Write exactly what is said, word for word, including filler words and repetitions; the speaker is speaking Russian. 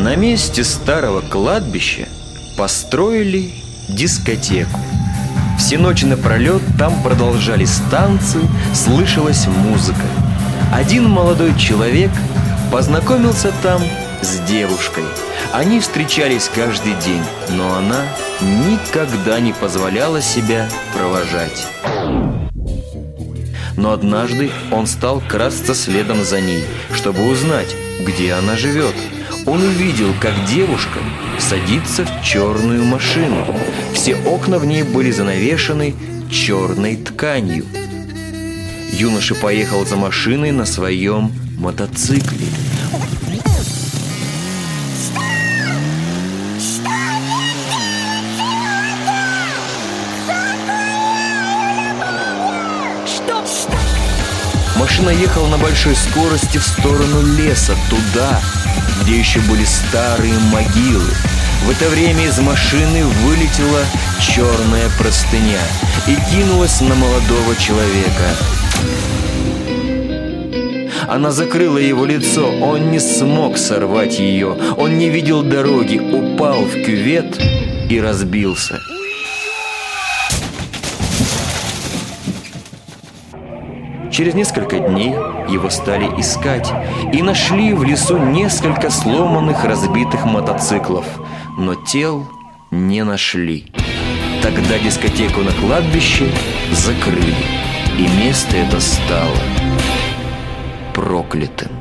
На месте старого кладбища построили дискотеку. Все ночи напролет там продолжались танцы, слышалась музыка. Один молодой человек познакомился там с девушкой. Они встречались каждый день, но она никогда не позволяла себя провожать. Но однажды он стал красться следом за ней, чтобы узнать, где она живет. Он увидел, как девушка садится в черную машину. Все окна в ней были занавешены черной тканью. Юноша поехал за машиной на своем мотоцикле. Машина ехала на большой скорости в сторону леса, туда, где еще были старые могилы. В это время из машины вылетела черная простыня и кинулась на молодого человека. Она закрыла его лицо, он не смог сорвать ее, он не видел дороги, упал в кювет и разбился. Через несколько дней его стали искать и нашли в лесу несколько сломанных, разбитых мотоциклов, но тел не нашли. Тогда дискотеку на кладбище закрыли, и место это стало проклятым.